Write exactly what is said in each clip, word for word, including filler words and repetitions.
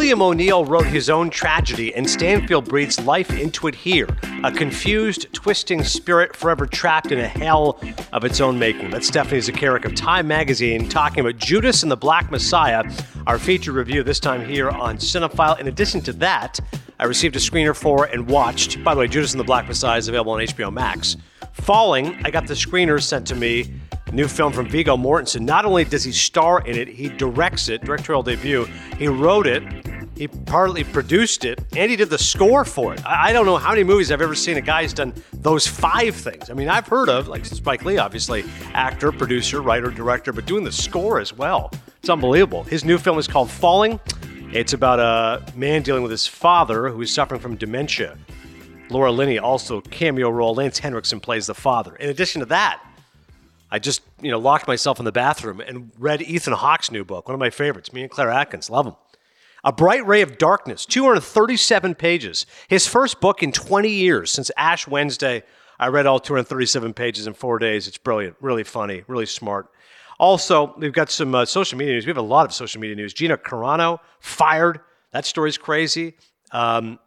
William O'Neill wrote his own tragedy, and Stanfield breathes life into it here. A confused, twisting spirit forever trapped in a hell of its own making. That's Stephanie Zacharek of Time Magazine talking about Judas and the Black Messiah, our feature review this time here on Cinephile. In addition to that, I received a screener for and watched. By the way, Judas and the Black Messiah is available on H B O Max. Falling, I got the screener sent to me. New film from Viggo Mortensen. Not only does he star in it, he directs it, directorial debut. He wrote it, he partly produced it, and he did the score for it. I, I don't know how many movies I've ever seen a guy who's done those five things. I mean, I've heard of, like Spike Lee, obviously, actor, producer, writer, director, but doing the score as well. It's unbelievable. His new film is called Falling. It's about a man dealing with his father who is suffering from dementia. Laura Linney, also cameo role. Lance Henriksen plays the father. In addition to that, I just, you know, locked myself in the bathroom and read Ethan Hawke's new book, one of my favorites, me and Claire Atkins, love him. A Bright Ray of Darkness, two hundred thirty-seven pages. His first book in twenty years, since Ash Wednesday. I read all two hundred thirty-seven pages in four days. It's brilliant, really funny, really smart. Also, we've got some uh, social media news. We have a lot of social media news. Gina Carano, fired. That story's crazy. Um...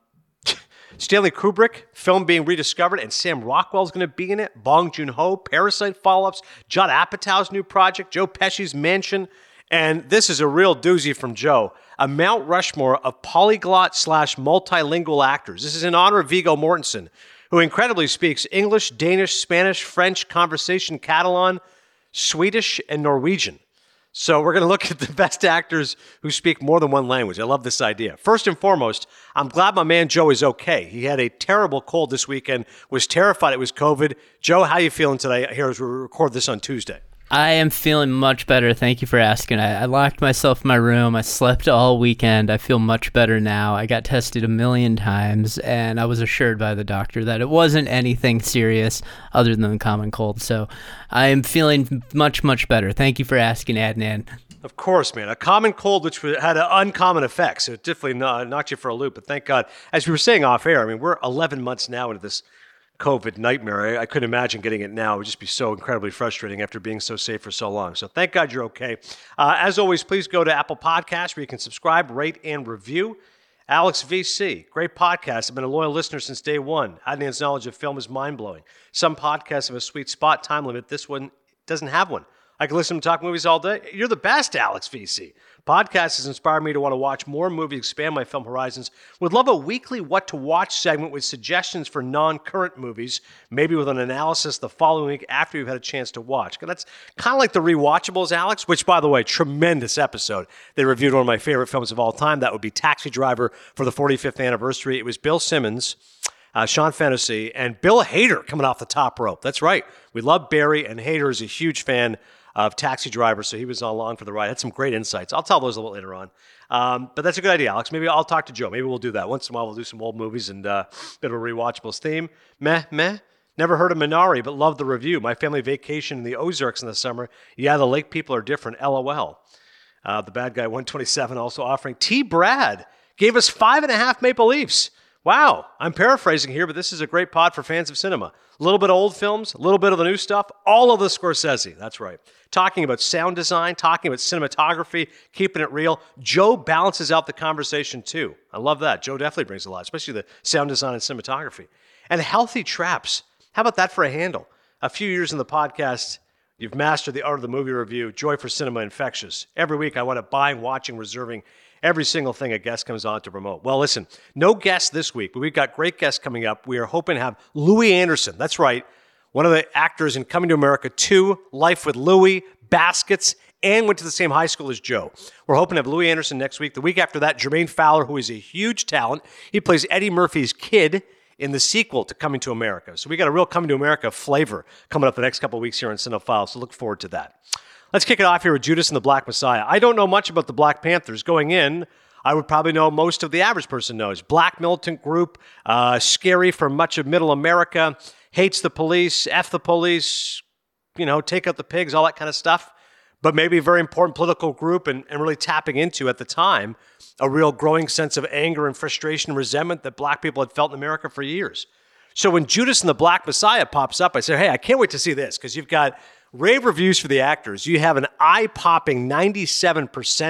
Stanley Kubrick, film being rediscovered, and Sam Rockwell's going to be in it. Bong Joon-ho, Parasite follow-ups, Judd Apatow's new project, Joe Pesci's Mansion, and this is a real doozy from Joe, a Mount Rushmore of polyglot slash multilingual actors. This is in honor of Viggo Mortensen, who incredibly speaks English, Danish, Spanish, French, conversation, Catalan, Swedish, and Norwegian. So we're going to look at the best actors who speak more than one language. I love this idea. First and foremost, I'm glad my man Joe is okay. He had a terrible cold this weekend, was terrified it was COVID. Joe, how are you feeling today here as we record this on Tuesday? I am feeling much better. Thank you for asking. I, I locked myself in my room. I slept all weekend. I feel much better now. I got tested a million times, and I was assured by the doctor that it wasn't anything serious other than the common cold. So I am feeling much, much better. Thank you for asking, Adnan. Of course, man. A common cold, which had an uncommon effect, so it definitely knocked you for a loop. But thank God, as we were saying off air, I mean, we're eleven months now into this COVID nightmare. I, I couldn't imagine getting it now. It would just be so incredibly frustrating after being so safe for so long. So thank God you're okay. Uh, as always, please go to Apple Podcasts where you can subscribe, rate, and review. Alex V C, great podcast. I've been a loyal listener since day one. Adnan's knowledge of film is mind-blowing. Some podcasts have a sweet spot time limit. This one doesn't have one. I can listen to talk movies all day. You're the best, Alex V C. Podcast has inspired me to want to watch more movies, expand my film horizons. Would love a weekly What to Watch segment with suggestions for non-current movies, maybe with an analysis the following week after you've had a chance to watch. That's kind of like the Rewatchables, Alex, which, by the way, tremendous episode. They reviewed one of my favorite films of all time. That would be Taxi Driver for the forty-fifth anniversary. It was Bill Simmons, Uh, Sean Fennessy, and Bill Hader coming off the top rope. That's right. We love Barry, and Hader is a huge fan of Taxi Driver, so he was along for the ride. Had some great insights. I'll tell those a little later on. Um, but that's a good idea, Alex. Maybe I'll talk to Joe. Maybe we'll do that. Once in a while, we'll do some old movies and uh, a bit of a Rewatchables theme. Meh, meh. Never heard of Minari, but love the review. My family vacation in the Ozarks in the summer. Yeah, the lake people are different. LOL. Uh, the bad guy, one twenty-seven, also offering. T. Brad gave us five and a half Maple Leafs. Wow, I'm paraphrasing here, but this is a great pod for fans of cinema. A little bit of old films, a little bit of the new stuff, all of the Scorsese. That's right. Talking about sound design, talking about cinematography, keeping it real. Joe balances out the conversation too. I love that. Joe definitely brings a lot, especially the sound design and cinematography. And healthy traps. How about that for a handle? A few years in the podcast, you've mastered the art of the movie review. Joy for cinema infectious. Every week I want to buying, watching, reserving every single thing a guest comes on to promote. Well, listen, no guests this week, but we've got great guests coming up. We are hoping to have Louis Anderson. That's right. One of the actors in Coming to America two, Life with Louis, Baskets, and went to the same high school as Joe. We're hoping to have Louis Anderson next week. The week after that, Jermaine Fowler, who is a huge talent. He plays Eddie Murphy's kid in the sequel to Coming to America. So we got a real Coming to America flavor coming up the next couple of weeks here on Cinephile, so look forward to that. Let's kick it off here with Judas and the Black Messiah. I don't know much about the Black Panthers. Going in, I would probably know most of the average person knows. Black militant group, uh, scary for much of middle America, hates the police, F the police, you know, take out the pigs, all that kind of stuff. But maybe a very important political group and, and really tapping into, at the time, a real growing sense of anger and frustration and resentment that black people had felt in America for years. So when Judas and the Black Messiah pops up, I say, hey, I can't wait to see this, because you've got rave reviews for the actors. You have an eye-popping ninety-seven percent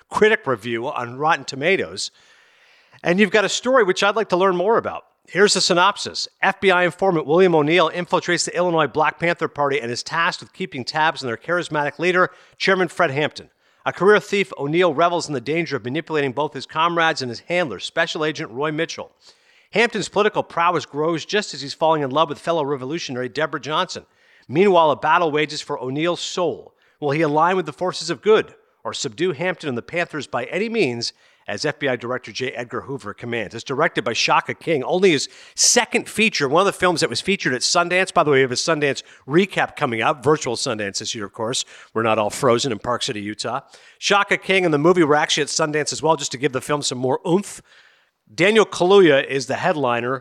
critic review on Rotten Tomatoes. And you've got a story which I'd like to learn more about. Here's the synopsis. F B I informant William O'Neill infiltrates the Illinois Black Panther Party and is tasked with keeping tabs on their charismatic leader, Chairman Fred Hampton. A career thief, O'Neill revels in the danger of manipulating both his comrades and his handler, Special Agent Roy Mitchell. Hampton's political prowess grows just as he's falling in love with fellow revolutionary Deborah Johnson. Meanwhile, a battle wages for O'Neill's soul. Will he align with the forces of good or subdue Hampton and the Panthers by any means, as F B I Director J. Edgar Hoover commands? It's directed by Shaka King, only his second feature, one of the films that was featured at Sundance. By the way, we have a Sundance recap coming out, virtual Sundance this year, of course. We're not all frozen in Park City, Utah. Shaka King and the movie were actually at Sundance as well, just to give the film some more oomph. Daniel Kaluuya is the headliner,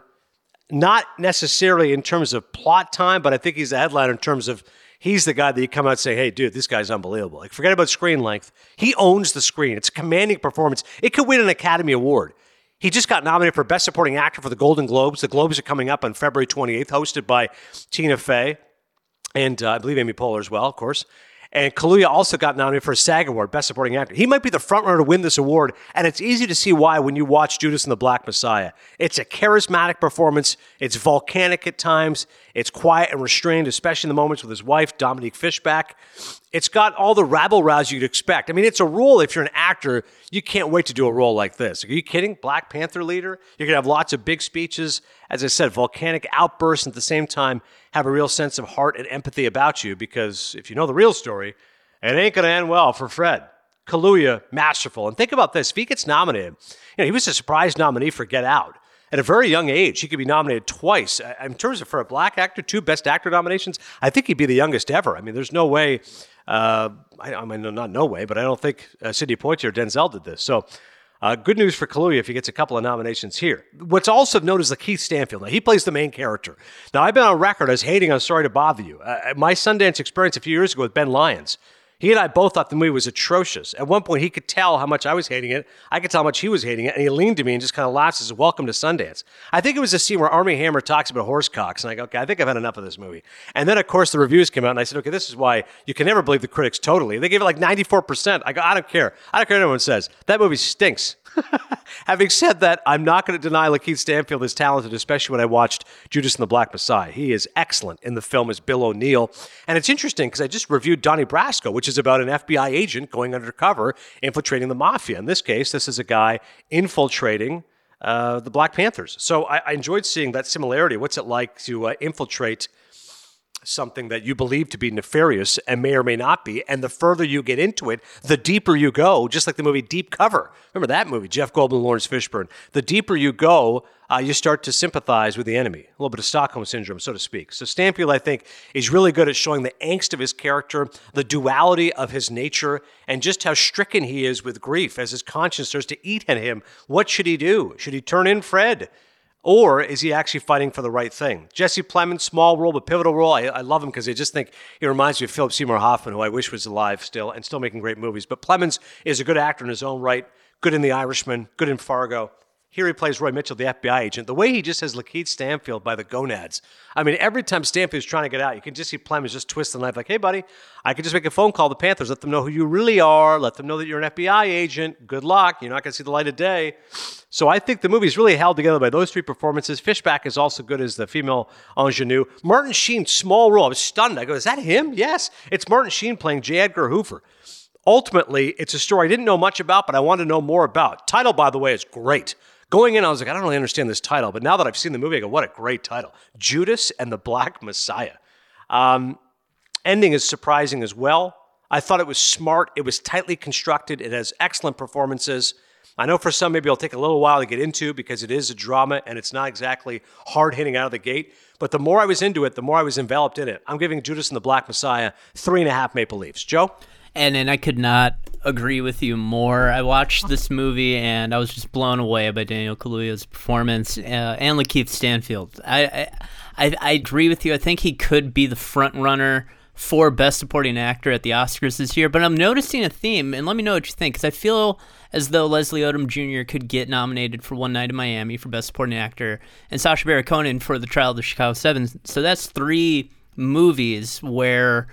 not necessarily in terms of plot time, but I think he's the headliner in terms of he's the guy that you come out and say, hey, dude, this guy's unbelievable. Like, forget about screen length. He owns the screen. It's a commanding performance. It could win an Academy Award. He just got nominated for Best Supporting Actor for the Golden Globes. The Globes are coming up on February twenty-eighth, hosted by Tina Fey and uh, I believe Amy Poehler as well, of course. And Kaluuya also got nominated for a SAG Award, Best Supporting Actor. He might be the frontrunner to win this award, and it's easy to see why when you watch Judas and the Black Messiah. It's a charismatic performance. It's volcanic at times. It's quiet and restrained, especially in the moments with his wife, Dominique Fishback. It's got all the rabble-rouse you'd expect. I mean, it's a role, if you're an actor, you can't wait to do a role like this. Are you kidding? Black Panther leader? You're going to have lots of big speeches. As I said, volcanic outbursts, and at the same time, have a real sense of heart and empathy about you, because if you know the real story, it ain't going to end well for Fred. Kaluuya, masterful. And think about this. If he gets nominated, you know, he was a surprise nominee for Get Out. At a very young age, he could be nominated twice. In terms of, for a black actor, two Best Actor nominations, I think he'd be the youngest ever. I mean, there's no way, uh, I, I mean, not no way, but I don't think uh, Sidney Poitier or Denzel did this. So uh, good news for Kaluuya if he gets a couple of nominations here. What's also known as Lakeith Stanfield. Now, he plays the main character. Now, I've been on record as hating on Sorry to Bother You. Uh, my Sundance experience a few years ago with Ben Lyons, he and I both thought the movie was atrocious. At one point, he could tell how much I was hating it. I could tell how much he was hating it. And he leaned to me and just kind of laughed and said, welcome to Sundance. I think it was a scene where Armie Hammer talks about horse cocks. And I go, okay, I think I've had enough of this movie. And then, of course, the reviews came out. And I said, okay, this is why you can never believe the critics totally. They gave it like ninety-four percent. I go, I don't care. I don't care what anyone says. That movie stinks. Having said that, I'm not going to deny Lakeith Stanfield is talented, especially when I watched Judas and the Black Messiah. He is excellent in the film as Bill O'Neill. And it's interesting because I just reviewed Donnie Brasco, which is about an F B I agent going undercover, infiltrating the mafia. In this case, this is a guy infiltrating uh, the Black Panthers. So I, I enjoyed seeing that similarity. What's it like to uh, infiltrate something that you believe to be nefarious and may or may not be, and the further you get into it, the deeper you go, just like the movie Deep Cover. Remember that movie, Jeff Goldblum, Lawrence Fishburne. The deeper you go, uh, you start to sympathize with the enemy, a little bit of Stockholm Syndrome, so to speak. So Stanfield, I think, is really good at showing the angst of his character, the duality of his nature, and just how stricken he is with grief as his conscience starts to eat at him. What should he do? Should he turn in Fred? Or is he actually fighting for the right thing? Jesse Plemons, small role, but pivotal role. I, I love him because I just think he reminds me of Philip Seymour Hoffman, who I wish was alive still and still making great movies. But Plemons is a good actor in his own right, good in The Irishman, good in Fargo. Here he plays Roy Mitchell, the F B I agent. The way he just has Lakeith Stanfield by the gonads. I mean, every time Stanfield's trying to get out, you can just see Plemons just twist the knife like, hey, buddy, I could just make a phone call to the Panthers, let them know who you really are, let them know that you're an F B I agent. Good luck. You're not going to see the light of day. So I think the movie's really held together by those three performances. Fishback is also good as the female ingenue. Martin Sheen, small role. I was stunned. I go, is that him? Yes. It's Martin Sheen playing J. Edgar Hoover. Ultimately, it's a story I didn't know much about, but I wanted to know more about. Title, by the way, is great. Going in, I was like, I don't really understand this title. But now that I've seen the movie, I go, what a great title. Judas and the Black Messiah. Um, ending is surprising as well. I thought it was smart. It was tightly constructed. It has excellent performances. I know for some, maybe it'll take a little while to get into because it is a drama and it's not exactly hard-hitting out of the gate. But the more I was into it, the more I was enveloped in it. I'm giving Judas and the Black Messiah three and a half Maple Leafs. Joe? And and I could not agree with you more. I watched this movie and I was just blown away by Daniel Kaluuya's performance uh, and Lakeith Stanfield. I, I I agree with you. I think he could be the front runner for Best Supporting Actor at the Oscars this year. But I'm noticing a theme, and let me know what you think, because I feel as though Leslie Odom Junior could get nominated for One Night in Miami for Best Supporting Actor, and Sacha Baron Cohen for The Trial of the Chicago Seven. So that's three movies where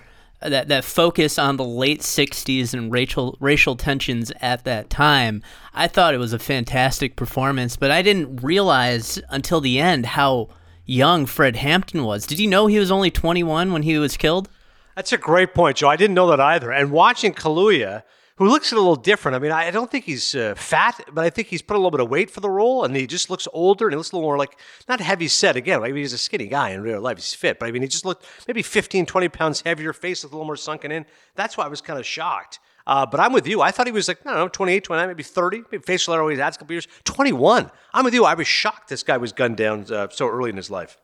that that focus on the late sixties and racial racial tensions at that time. I thought it was a fantastic performance, but I didn't realize until the end how young Fred Hampton was. Did you know he was only twenty-one when he was killed? That's a great point, Joe. I didn't know that either. And watching Kaluuya, who looks a little different. I mean, I don't think he's uh, fat, but I think he's put a little bit of weight for the role, and he just looks older, and he looks a little more like, not heavy set. Again, maybe he's a skinny guy in real life. He's fit, but I mean, he just looked maybe fifteen, twenty pounds heavier, face looked a little more sunken in. That's why I was kind of shocked. Uh, but I'm with you. I thought he was like, I don't know, twenty-eight, twenty-nine, maybe thirty. Maybe facial hair always adds a couple years. twenty-one. I'm with you. I was shocked this guy was gunned down uh, so early in his life.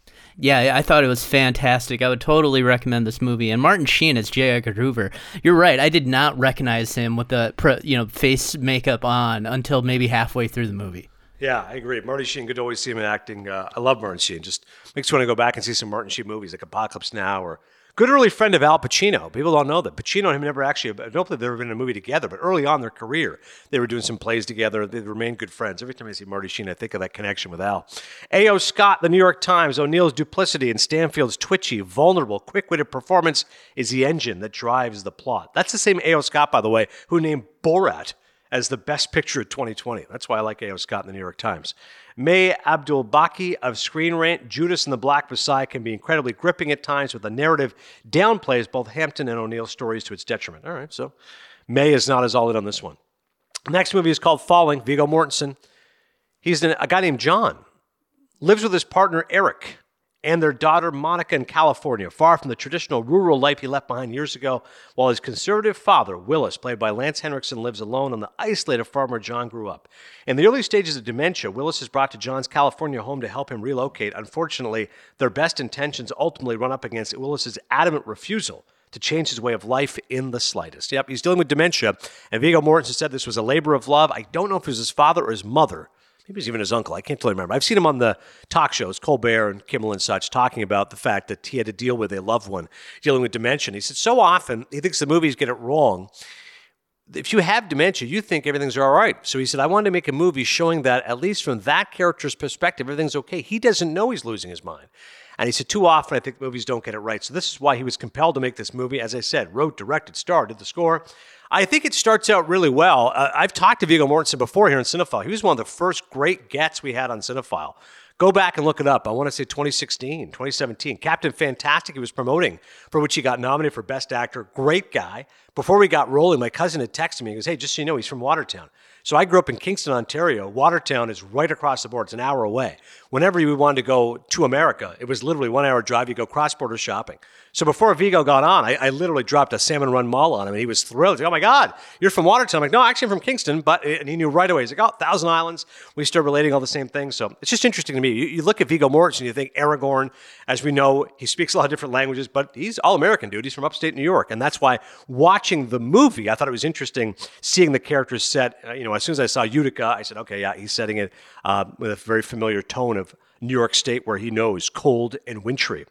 Yeah, I thought it was fantastic. I would totally recommend this movie. And Martin Sheen as J. Edgar Hoover. You're right. I did not recognize him with the you know face makeup on until maybe halfway through the movie. Yeah, I agree. Martin Sheen, good to always see him in acting. Uh, I love Martin Sheen. Just makes me want to go back and see some Martin Sheen movies like Apocalypse Now or good early friend of Al Pacino. People don't know that. Pacino and him never actually, I don't believe they've ever been in a movie together, but early on in their career, they were doing some plays together. They remained good friends. Every time I see Marty Sheen, I think of that connection with Al. A O. Scott, The New York Times, O'Neill's duplicity and Stanfield's twitchy, vulnerable, quick-witted performance is the engine that drives the plot. That's the same A O. Scott, by the way, who named Borat as the best picture of twenty twenty. That's why I like A O. Scott in The New York Times. May Abdul-Baki of Screen Rant, Judas and the Black Messiah can be incredibly gripping at times, with the narrative downplays both Hampton and O'Neill's stories to its detriment. All right, so May is not as all in on this one. Next movie is called Falling, Viggo Mortensen. He's a guy named John, lives with his partner Eric and their daughter Monica in California, far from the traditional rural life he left behind years ago, while his conservative father, Willis, played by Lance Henriksen, lives alone on the isolated farm where John grew up. In the early stages of dementia, Willis is brought to John's California home to help him relocate. Unfortunately, their best intentions ultimately run up against Willis's adamant refusal to change his way of life in the slightest. Yep, he's dealing with dementia, and Viggo Mortensen said this was a labor of love. I don't know if it was his father or his mother. Maybe it was even his uncle. I can't totally remember. I've seen him on the talk shows, Colbert and Kimmel and such, talking about the fact that he had to deal with a loved one dealing with dementia. He said so often he thinks the movies get it wrong. If you have dementia, you think everything's all right. So he said, I wanted to make a movie showing that, at least from that character's perspective, everything's okay. He doesn't know he's losing his mind. And he said, too often I think movies don't get it right. So this is why he was compelled to make this movie. As I said, wrote, directed, starred, did the score. I think it starts out really well. Uh, I've talked to Viggo Mortensen before here in Cinephile. He was one of the first great gets we had on Cinephile. Go back and look it up. I want to say twenty sixteen, twenty seventeen. Captain Fantastic he was promoting, for which he got nominated for Best Actor. Great guy. Before we got rolling, my cousin had texted me. He goes, hey, just so you know, he's from Watertown. So I grew up in Kingston, Ontario. Watertown is right across the border. It's an hour away. Whenever you wanted to go to America, it was literally one hour drive. You go cross-border shopping. So before Viggo got on, I, I literally dropped a Salmon Run Mall on him, and he was thrilled. He's like, oh, my God, you're from Watertown. I'm like, no, actually, I'm from Kingston. But and he knew right away. He's like, oh, Thousand Islands. We started relating all the same things. So it's just interesting to me. You, you look at Viggo Mortensen, you think Aragorn. As we know, he speaks a lot of different languages, but he's all-American, dude. He's from upstate New York. And that's why watching the movie, I thought it was interesting seeing the characters set. Uh, you know, as soon as I saw Utica, I said, okay, yeah, he's setting it uh, with a very familiar tone of New York State, where he knows cold and wintry.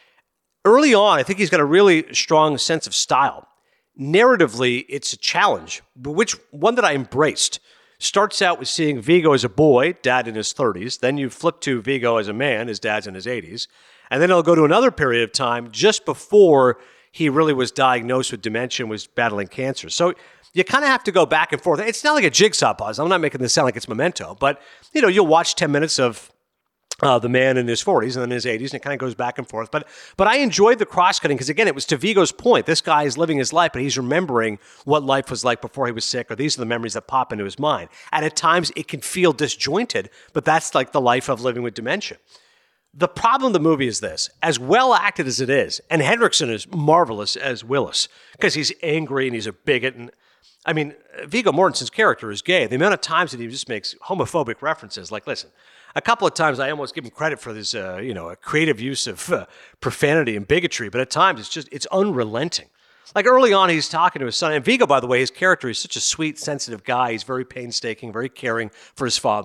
Early on, I think he's got a really strong sense of style. Narratively, it's a challenge, but which one that I embraced. Starts out with seeing Viggo as a boy, dad in his thirties. Then you flip to Viggo as a man, his dad's in his eighties. And then it'll go to another period of time just before he really was diagnosed with dementia and was battling cancer. So you kind of have to go back and forth. It's not like a jigsaw puzzle. I'm not making this sound like it's Memento, but you know, you'll watch ten minutes of Uh, the man in his forties and then his eighties, and it kind of goes back and forth. But but I enjoyed the cross-cutting because, again, it was to Viggo's point. This guy is living his life, but he's remembering what life was like before he was sick, or these are the memories that pop into his mind. And at times, it can feel disjointed, but that's like the life of living with dementia. The problem of the movie is this. As well acted as it is, and Henriksen is marvelous as Willis because he's angry and he's a bigot. And I mean, Viggo Mortensen's character is gay. The amount of times that he just makes homophobic references, like, listen, a couple of times I almost give him credit for this, uh, you know, a creative use of uh, profanity and bigotry, but at times it's just, it's unrelenting. Like early on, he's talking to his son, and Viggo, by the way, his character is such a sweet, sensitive guy. He's very painstaking, very caring for his father.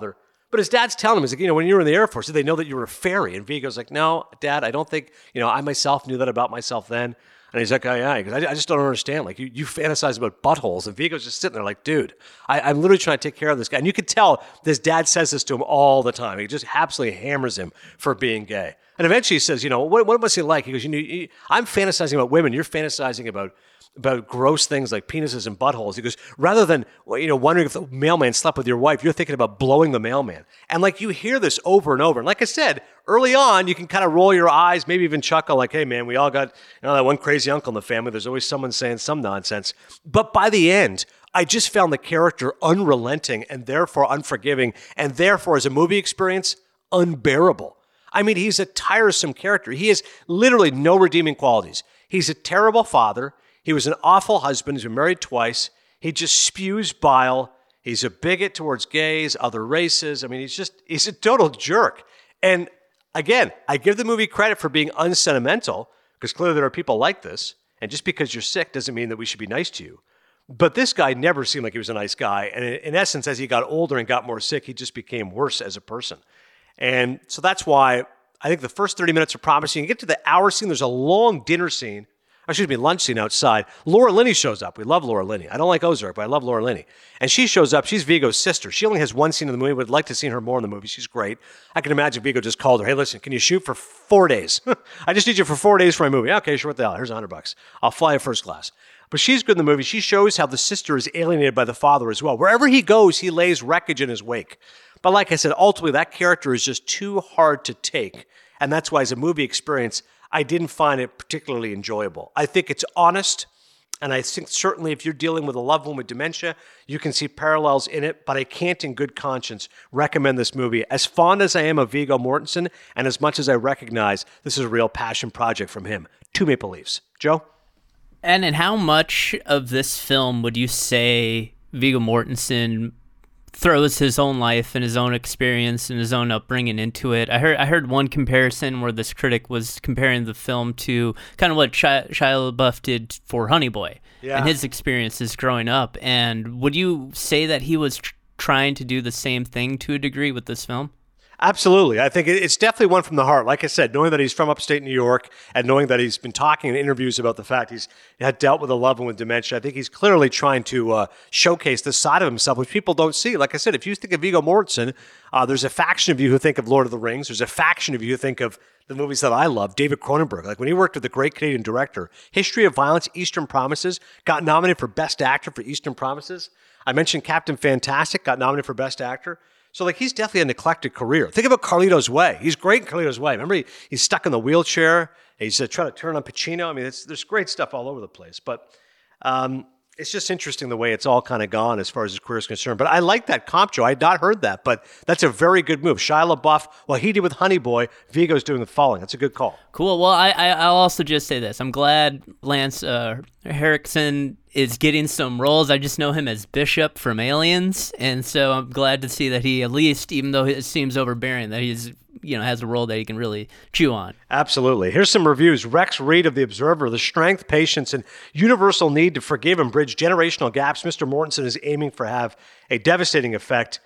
But his dad's telling him, he's like, you know, when you were in the Air Force, did they know that you were a fairy? And Vigo's like, no, Dad, I don't think, you know, I myself knew that about myself then. And he's like, oh, yeah, because I, I just don't understand. Like, you, you fantasize about buttholes. And Vigo's just sitting there like, dude, I, I'm literally trying to take care of this guy. And you could tell this dad says this to him all the time. He just absolutely hammers him for being gay. And eventually he says, you know, what, what was he like? He goes, you know, you, I'm fantasizing about women. You're fantasizing about about gross things like penises and buttholes. He goes, rather than, you know, wondering if the mailman slept with your wife, you're thinking about blowing the mailman. And like, you hear this over and over. And like I said, early on, you can kind of roll your eyes, maybe even chuckle like, hey man, we all got, you know, that one crazy uncle in the family. There's always someone saying some nonsense. But by the end, I just found the character unrelenting and therefore unforgiving and therefore as a movie experience, unbearable. I mean, he's a tiresome character. He has literally no redeeming qualities. He's a terrible father. He was an awful husband. He's been married twice. He just spews bile. He's a bigot towards gays, other races. I mean, he's just, he's a total jerk. And again, I give the movie credit for being unsentimental, because clearly there are people like this. And just because you're sick doesn't mean that we should be nice to you. But this guy never seemed like he was a nice guy. And in essence, as he got older and got more sick, he just became worse as a person. And so that's why I think the first thirty minutes are promising. You get to the hour scene, there's a long dinner scene. Excuse me, lunch scene outside. Laura Linney shows up. We love Laura Linney. I don't like Ozark, but I love Laura Linney. And she shows up. She's Vigo's sister. She only has one scene in the movie. Would like to see her more in the movie. She's great. I can imagine Vigo just called her. Hey, listen, can you shoot for four days? I just need you for four days for my movie. Okay, sure, what the hell? Here's a hundred bucks. I'll fly you first class. But she's good in the movie. She shows how the sister is alienated by the father as well. Wherever he goes, he lays wreckage in his wake. But like I said, ultimately, that character is just too hard to take. And that's why, as a movie experience, I didn't find it particularly enjoyable. I think it's honest, and I think certainly if you're dealing with a loved one with dementia, you can see parallels in it, but I can't in good conscience recommend this movie. As fond as I am of Viggo Mortensen, and as much as I recognize this is a real passion project from him. Two Maple Leafs. Joe? And and how much of this film would you say Viggo Mortensen throws his own life and his own experience and his own upbringing into it? I heard I heard one comparison where this critic was comparing the film to kind of what Shia, Shia LaBeouf did for Honey Boy yeah. and his experiences growing up. And would you say that he was tr- trying to do the same thing to a degree with this film? Absolutely. I think it's definitely one from the heart. Like I said, knowing that he's from upstate New York and knowing that he's been talking in interviews about the fact he's had dealt with a loved one with dementia, I think he's clearly trying to uh, showcase this side of himself, which people don't see. Like I said, if you think of Viggo Mortensen, uh, there's a faction of you who think of Lord of the Rings. There's a faction of you who think of the movies that I love, David Cronenberg. Like when he worked with the great Canadian director, History of Violence, Eastern Promises, got nominated for Best Actor for Eastern Promises. I mentioned Captain Fantastic, got nominated for Best Actor. So, like, he's definitely an eclectic career. Think about Carlito's Way. He's great in Carlito's Way. Remember, he, he's stuck in the wheelchair. He's uh, trying to turn on Pacino. I mean, it's, there's great stuff all over the place. But um, it's just interesting the way it's all kind of gone as far as his career is concerned. But I like that comp, Joe. I had not heard that. But that's a very good move. Shia LaBeouf, what he did with Honey Boy, Viggo's doing with Falling. That's a good call. Cool. Well, I, I, I'll also just say this. I'm glad Lance uh, Henriksen is getting some roles. I just know him as Bishop from Aliens, and so I'm glad to see that he at least, even though it seems overbearing, that he's, you know, has a role that he can really chew on. Absolutely. Here's some reviews. Rex Reed of The Observer, the strength, patience, and universal need to forgive and bridge generational gaps Mister Mortensen is aiming for have a devastating effect.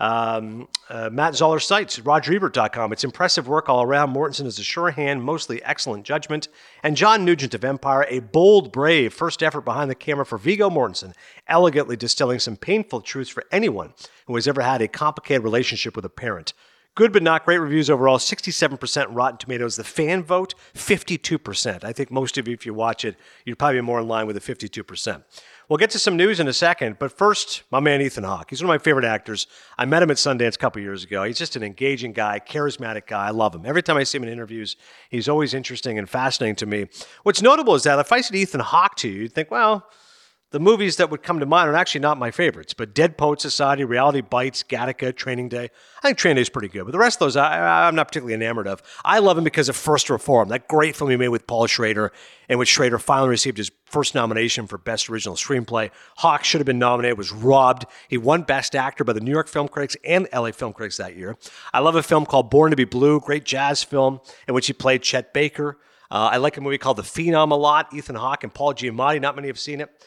Um, uh, Matt Zoller cites Roger Ebert dot com. It's impressive work all around. Mortensen is a sure hand, mostly excellent judgment. And John Nugent of Empire, a bold, brave first effort behind the camera for Viggo Mortensen, elegantly distilling some painful truths for anyone who has ever had a complicated relationship with a parent. Good but not great reviews overall, sixty-seven percent Rotten Tomatoes. The fan vote, fifty-two percent. I think most of you, if you watch it, you'd probably be more in line with the fifty-two percent. We'll get to some news in a second, but first, my man Ethan Hawke. He's one of my favorite actors. I met him at Sundance a couple years ago. He's just an engaging guy, charismatic guy. I love him. Every time I see him in interviews, he's always interesting and fascinating to me. What's notable is that if I said Ethan Hawke to you, you'd think, well, the movies that would come to mind are actually not my favorites, but Dead Poet Society, Reality Bites, Gattaca, Training Day. I think Training Day is pretty good, but the rest of those I, I'm not particularly enamored of. I love him because of First Reform, that great film he made with Paul Schrader, in which Schrader finally received his first nomination for Best Original Screenplay. Hawke should have been nominated, was robbed. He won Best Actor by the New York Film Critics and L A Film Critics that year. I love a film called Born to be Blue, great jazz film in which he played Chet Baker. Uh, I like a movie called The Phenom a lot, Ethan Hawke and Paul Giamatti. Not many have seen it.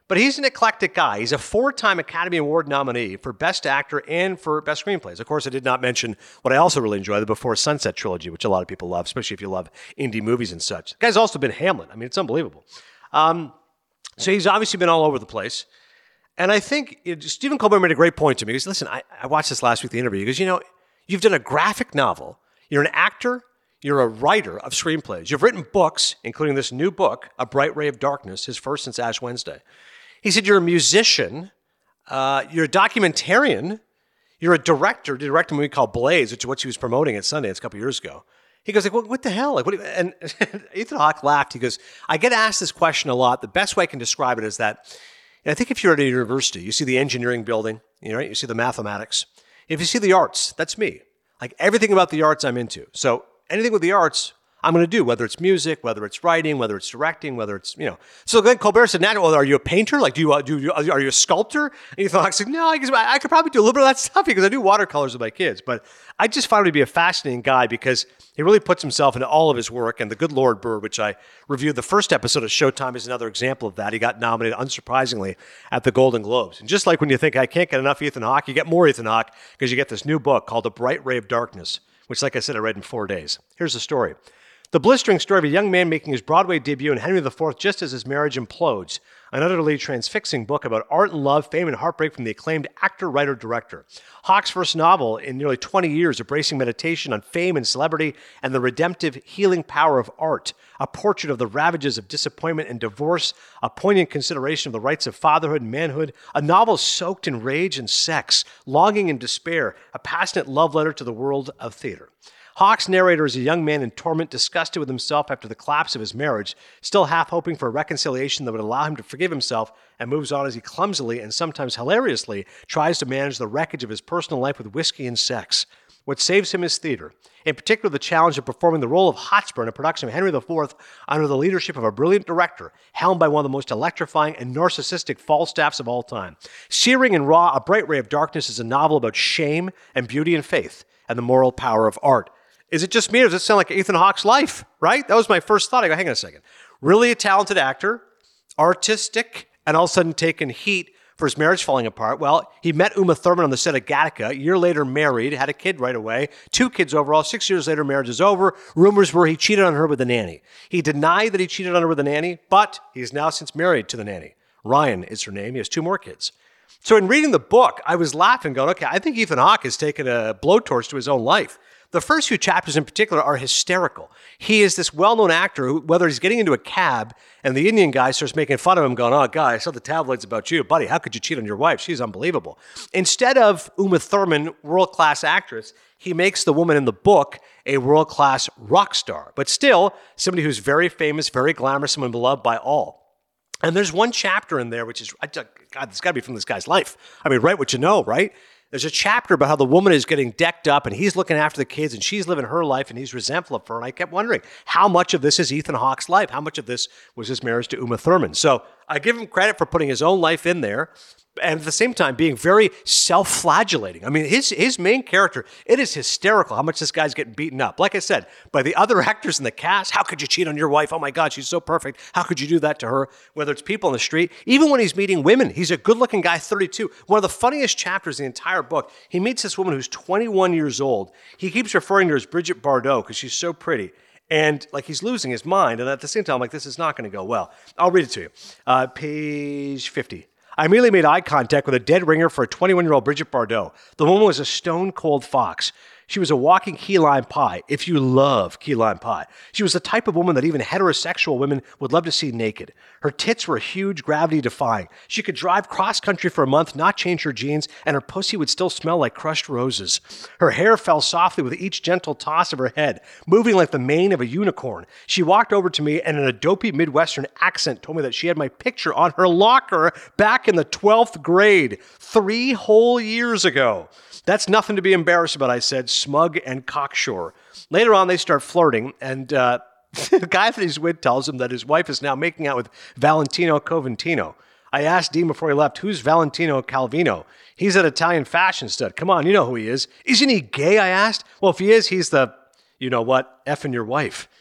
But he's an eclectic guy. He's a four-time Academy Award nominee for Best Actor and for Best Screenplays. Of course, I did not mention what I also really enjoy, the Before Sunset trilogy, which a lot of people love, especially if you love indie movies and such. The guy's also been Hamlet. I mean, it's unbelievable. Um, so he's obviously been all over the place. And I think it, Stephen Colbert made a great point to me. He goes, listen, I, I watched this last week, the interview. He goes, you know, you've done a graphic novel. You're an actor. You're a writer of screenplays. You've written books, including this new book, A Bright Ray of Darkness, his first since Ash Wednesday. He said, you're a musician, uh, you're a documentarian, you're a director, to direct a movie called Blaze, which is what she was promoting at Sundance a couple years ago. He goes, like, what, what the hell? Like, what do you, and Ethan Hawke laughed. He goes, I get asked this question a lot. The best way I can describe it is that, and I think if you're at a university, you see the engineering building, you know, you see the mathematics. If you see the arts, that's me. Like, everything about the arts I'm into. So anything with the arts, I'm going to do, whether it's music, whether it's writing, whether it's directing, whether it's, you know. So then Colbert said, well, are you a painter? Like, do you, uh, do you, are you a sculptor? And Ethan Hawke said, no, I, guess I could probably do a little bit of that stuff because I do watercolors with my kids. But I just found him to be a fascinating guy because he really puts himself into all of his work. And The Good Lord Bird, which I reviewed the first episode of Showtime, is another example of that. He got nominated, unsurprisingly, at the Golden Globes. And just like when you think, I can't get enough Ethan Hawke, you get more Ethan Hawke because you get this new book called A Bright Ray of Darkness, which, like I said, I read in four days. Here's the story. The blistering story of a young man making his Broadway debut in Henry the Fourth just as his marriage implodes. An utterly transfixing book about art and love, fame and heartbreak from the acclaimed actor, writer, director. Hawke's first novel in nearly twenty years, embracing meditation on fame and celebrity and the redemptive, healing power of art. A portrait of the ravages of disappointment and divorce. A poignant consideration of the rights of fatherhood and manhood. A novel soaked in rage and sex, longing and despair. A passionate love letter to the world of theater. Hawke's narrator is a young man in torment, disgusted with himself after the collapse of his marriage, still half hoping for a reconciliation that would allow him to forgive himself, and moves on as he clumsily and sometimes hilariously tries to manage the wreckage of his personal life with whiskey and sex. What saves him is theater, in particular the challenge of performing the role of Hotspur in a production of Henry the Fourth under the leadership of a brilliant director, helmed by one of the most electrifying and narcissistic Falstaffs of all time. Searing and raw, A Bright Ray of Darkness is a novel about shame and beauty and faith, and the moral power of art. Is it just me, or does it sound like Ethan Hawke's life, right? That was my first thought. I go, hang on a second. Really a talented actor, artistic, and all of a sudden taking heat for his marriage falling apart. Well, he met Uma Thurman on the set of Gattaca, a year later married, had a kid right away, two kids overall. Six years later, marriage is over. Rumors were he cheated on her with a nanny. He denied that he cheated on her with a nanny, but he is now since married to the nanny. Ryan is her name. He has two more kids. So in reading the book, I was laughing, going, okay, I think Ethan Hawke has taken a blowtorch to his own life. The first few chapters in particular are hysterical. He is this well-known actor who, whether he's getting into a cab and the Indian guy starts making fun of him, going, oh, guy, I saw the tabloids about you. Buddy, how could you cheat on your wife? She's unbelievable. Instead of Uma Thurman, world-class actress, he makes the woman in the book a world-class rock star, but still somebody who's very famous, very glamorous, and beloved by all. And there's one chapter in there which is, God, it's got to be from this guy's life. I mean, write what you know, right? There's a chapter about how the woman is getting decked up and he's looking after the kids and she's living her life and he's resentful of her. And I kept wondering, how much of this is Ethan Hawke's life? How much of this was his marriage to Uma Thurman? So I give him credit for putting his own life in there, and at the same time being very self-flagellating. I mean, his his main character, it is hysterical how much this guy's getting beaten up. Like I said, by the other actors in the cast. How could you cheat on your wife? Oh my God, she's so perfect. How could you do that to her? Whether it's people on the street, even when he's meeting women, he's a good-looking guy, thirty-two. One of the funniest chapters in the entire book, he meets this woman who's twenty-one years old. He keeps referring to her as Bridget Bardot because she's so pretty. And like he's losing his mind. And at the same time, I'm like, this is not going to go well. I'll read it to you. Uh, page fifty. I immediately made eye contact with a dead ringer for a twenty-one-year-old Bridget Bardot. The woman was a stone-cold fox. She was a walking key lime pie, if you love key lime pie. She was the type of woman that even heterosexual women would love to see naked. Her tits were huge, gravity-defying. She could drive cross-country for a month, not change her jeans, and her pussy would still smell like crushed roses. Her hair fell softly with each gentle toss of her head, moving like the mane of a unicorn. She walked over to me and in a dopey Midwestern accent told me that she had my picture on her locker back in the twelfth grade, three whole years ago. That's nothing to be embarrassed about, I said, smug and cocksure. Later on, they start flirting, and uh, the guy that he's with tells him that his wife is now making out with Valentino Coventino. I asked Dean before he left, who's Valentino Calvino? He's an Italian fashion stud. Come on, you know who he is. Isn't he gay, I asked? Well, if he is, he's the, you know what, effing your wife.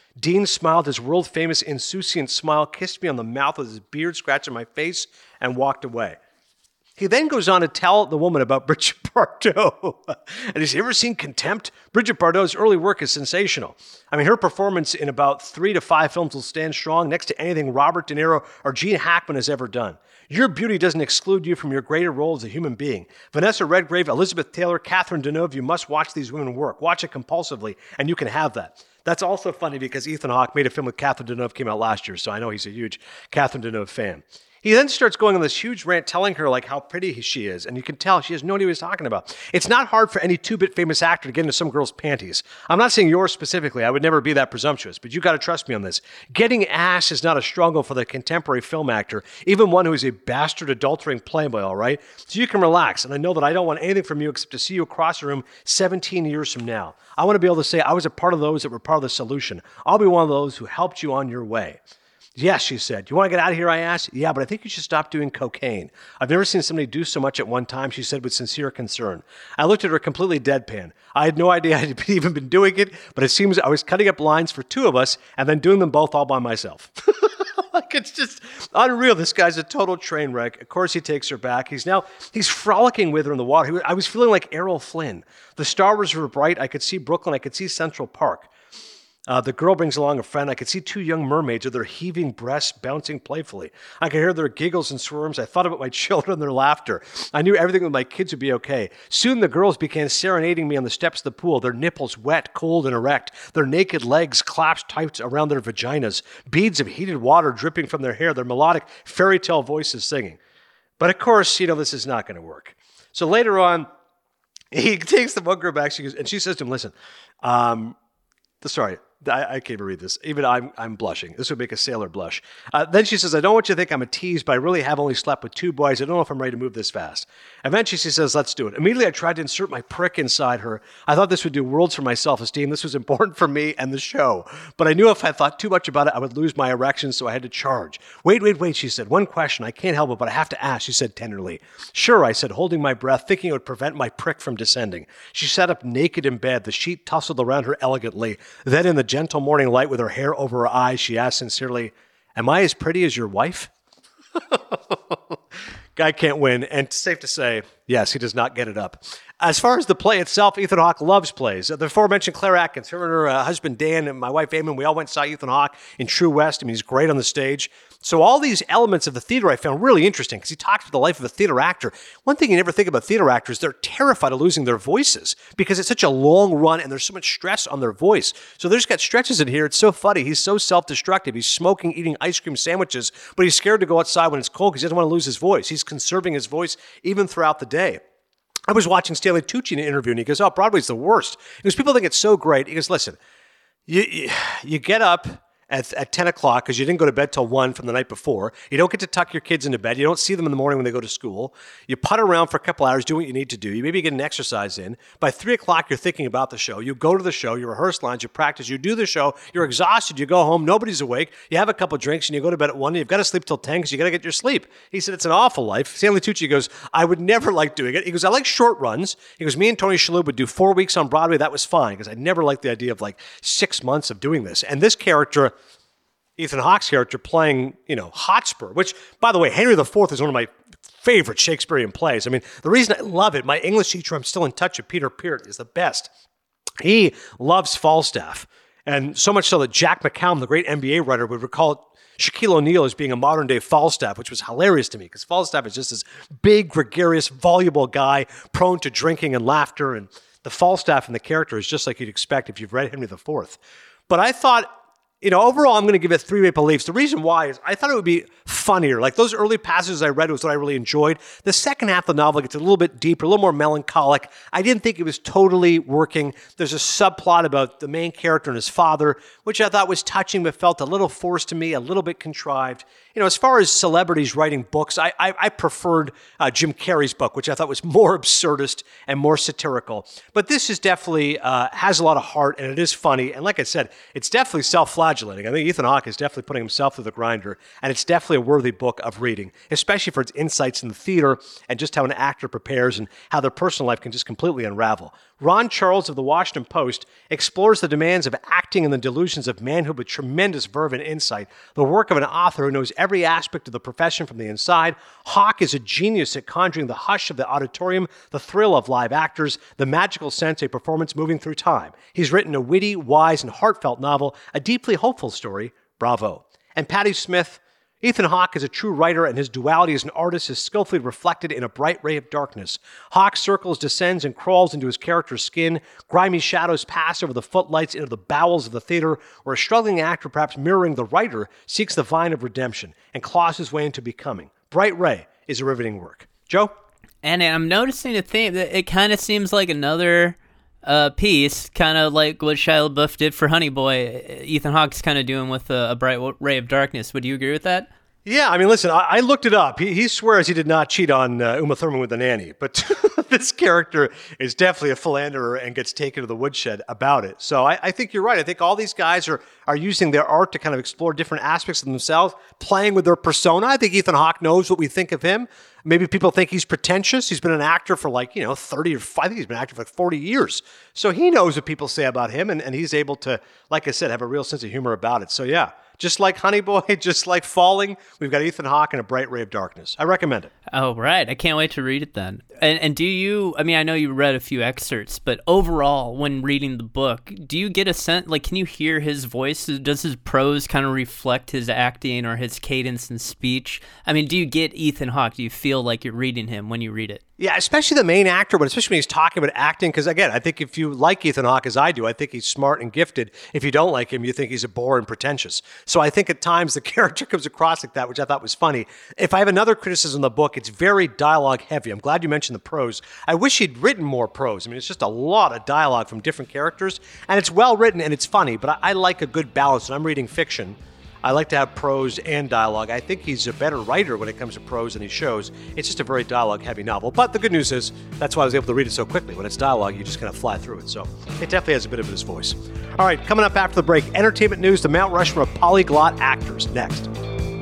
Dean smiled his world-famous insouciant smile, kissed me on the mouth with his beard, scratching my face, and walked away. He then goes on to tell the woman about Brigitte Bardot. And he's ever seen Contempt? Brigitte Bardot's early work is sensational. I mean, her performance in about three to five films will stand strong next to anything Robert De Niro or Gene Hackman has ever done. Your beauty doesn't exclude you from your greater role as a human being. Vanessa Redgrave, Elizabeth Taylor, Catherine Deneuve, you must watch these women work. Watch it compulsively, and you can have that. That's also funny because Ethan Hawke made a film with Catherine Deneuve, came out last year, so I know he's a huge Catherine Deneuve fan. He then starts going on this huge rant telling her like how pretty she is, and you can tell she has no idea what he's talking about. It's not hard for any two-bit famous actor to get into some girl's panties. I'm not saying yours specifically. I would never be that presumptuous, but you got to trust me on this. Getting ass is not a struggle for the contemporary film actor, even one who is a bastard adulterating playboy, all right? So you can relax, and I know that I don't want anything from you except to see you across the room seventeen years from now. I want to be able to say I was a part of those that were part of the solution. I'll be one of those who helped you on your way. Yes, she said. You want to get out of here, I asked? Yeah, but I think you should stop doing cocaine. I've never seen somebody do so much at one time, she said with sincere concern. I looked at her completely deadpan. I had no idea I'd even been doing it, but it seems I was cutting up lines for two of us and then doing them both all by myself. Like, it's just unreal. This guy's a total train wreck. Of course, he takes her back. He's now, he's frolicking with her in the water. He, I was feeling like Errol Flynn. The stars were bright. I could see Brooklyn. I could see Central Park. Uh, the girl brings along a friend. I could see two young mermaids with their heaving breasts bouncing playfully. I could hear their giggles and squirms. I thought about my children and their laughter. I knew everything with my kids would be okay. Soon the girls began serenading me on the steps of the pool, their nipples wet, cold, and erect, their naked legs clasped tight around their vaginas, beads of heated water dripping from their hair, their melodic fairy tale voices singing. But of course, you know, this is not going to work. So later on, he takes the one girl back, she goes, and she says to him, listen, um, sorry, I, I can't even read this. Even I'm I'm blushing. This would make a sailor blush. Uh, then she says, I don't want you to think I'm a tease, but I really have only slept with two boys. I don't know if I'm ready to move this fast. Eventually she says, let's do it. Immediately I tried to insert my prick inside her. I thought this would do worlds for my self-esteem. This was important for me and the show. But I knew if I thought too much about it, I would lose my erection, so I had to charge. Wait, wait, wait, she said. One question. I can't help it, but I have to ask, she said tenderly. Sure, I said, holding my breath, thinking it would prevent my prick from descending. She sat up naked in bed, the sheet tousled around her elegantly. Then in the gentle morning light with her hair over her eyes, she asked sincerely, am I as pretty as your wife? Guy can't win, and it's safe to say, yes, he does not get it up. As far as the play itself, Ethan Hawke loves plays. The aforementioned Claire Atkins, her and her uh, husband Dan and my wife Eamon, we all went and saw Ethan Hawke in True West. I mean, he's great on the stage. So all these elements of the theater I found really interesting because he talks about the life of a theater actor. One thing you never think about theater actors, they're terrified of losing their voices because it's such a long run and there's so much stress on their voice. So there's got stretches in here. It's so funny. He's so self-destructive. He's smoking, eating ice cream sandwiches, but he's scared to go outside when it's cold because he doesn't want to lose his voice. He's conserving his voice even throughout the day. I was watching Stanley Tucci in an interview, and he goes, oh, Broadway's the worst. He goes, people think it's so great. He goes, listen, you you, you get up at, at ten o'clock because you didn't go to bed till one from the night before. You don't get to tuck your kids into bed. You don't see them in the morning when they go to school. You putt around for a couple hours, do what you need to do. You maybe get an exercise in. By three o'clock, you're thinking about the show. You go to the show. You rehearse lines. You practice. You do the show. You're exhausted. You go home. Nobody's awake. You have a couple drinks, and you go to bed at one. And you've got to sleep till ten because you got to get your sleep. He said, it's an awful life. Stanley Tucci goes, I would never like doing it. He goes, I like short runs. He goes, me and Tony Shalhoub would do four weeks on Broadway. That was fine because I never liked the idea of like six months of doing this. And this character, Ethan Hawke's character playing, you know, Hotspur, which, by the way, Henry the Fourth is one of my favorite Shakespearean plays. I mean, the reason I love it, my English teacher, I'm still in touch with Peter Peart, is the best. He loves Falstaff, and so much so that Jack McCallum, the great N B A writer, would recall Shaquille O'Neal as being a modern-day Falstaff, which was hilarious to me, because Falstaff is just this big, gregarious, voluble guy, prone to drinking and laughter, and the Falstaff in the character is just like you'd expect if you've read Henry the Fourth. But I thought, you know, overall, I'm going to give it three maple leafs. The reason why is I thought it would be funnier. Like those early passages I read was what I really enjoyed. The second half of the novel gets a little bit deeper, a little more melancholic. I didn't think it was totally working. There's a subplot about the main character and his father, which I thought was touching, but felt a little forced to me, a little bit contrived. You know, as far as celebrities writing books, I I, I preferred uh, Jim Carrey's book, which I thought was more absurdist and more satirical. But this is definitely uh, has a lot of heart, and it is funny. And like I said, it's definitely self-flattering. self-congratulating. I think Ethan Hawke is definitely putting himself through the grinder, and it's definitely a worthy book of reading, especially for its insights in the theater and just how an actor prepares and how their personal life can just completely unravel. Ron Charles of the Washington Post explores the demands of acting and the delusions of manhood with tremendous verve and insight, the work of an author who knows every aspect of the profession from the inside. Hawke is a genius at conjuring the hush of the auditorium, the thrill of live actors, the magical sense of a performance moving through time. He's written a witty, wise, and heartfelt novel, a deeply hopeful story. Bravo. And Patti Smith, Ethan Hawke is a true writer, and his duality as an artist is skillfully reflected in A Bright Ray of Darkness. Hawke circles, descends, and crawls into his character's skin. Grimy shadows pass over the footlights into the bowels of the theater, where a struggling actor, perhaps mirroring the writer, seeks the vine of redemption and claws his way into becoming. Bright Ray is a riveting work. Joe? And I'm noticing a theme that it kind of seems like another uh, piece, kind of like what Shia LaBeouf did for Honey Boy. Ethan Hawke's kind of doing with a, a Bright Ray of Darkness. Would you agree with that? Yeah, I mean, listen, I, I looked it up. He, he swears he did not cheat on uh, Uma Thurman with the nanny, but this character is definitely a philanderer and gets taken to the woodshed about it. So I, I think you're right. I think all these guys are are using their art to kind of explore different aspects of themselves, playing with their persona. I think Ethan Hawke knows what we think of him. Maybe people think he's pretentious. He's been an actor for like, you know, thirty or I think he's been an actor for like forty years. So he knows what people say about him, and, and he's able to, like I said, have a real sense of humor about it. So yeah, just like Honey Boy, just like Falling, we've got Ethan Hawke and A Bright Ray of Darkness. I recommend it. Oh, right. I can't wait to read it then. And, and do you, I mean, I know you read a few excerpts, but overall, when reading the book, do you get a sense, like, can you hear his voice? Does his prose kind of reflect his acting or his cadence and speech? I mean, do you get Ethan Hawke? Do you feel like you're reading him when you read it? Yeah, especially the main actor, but especially when he's talking about acting, because again, I think if you like Ethan Hawke as I do, I think he's smart and gifted. If you don't like him, you think he's a bore and pretentious. So I think at times the character comes across like that, which I thought was funny. If I have another criticism of the book, it's very dialogue heavy. I'm glad you mentioned the prose. I wish he'd written more prose. I mean, it's just a lot of dialogue from different characters, and it's well written and it's funny, but I, I like a good balance. When I'm reading fiction, I like to have prose and dialogue. I think he's a better writer when it comes to prose than he shows. It's just a very dialogue-heavy novel. But the good news is, that's why I was able to read it so quickly. When it's dialogue, you just kind of fly through it. So it definitely has a bit of his voice. All right, coming up after the break, entertainment news, the Mount Rushmore of polyglot actors. Next.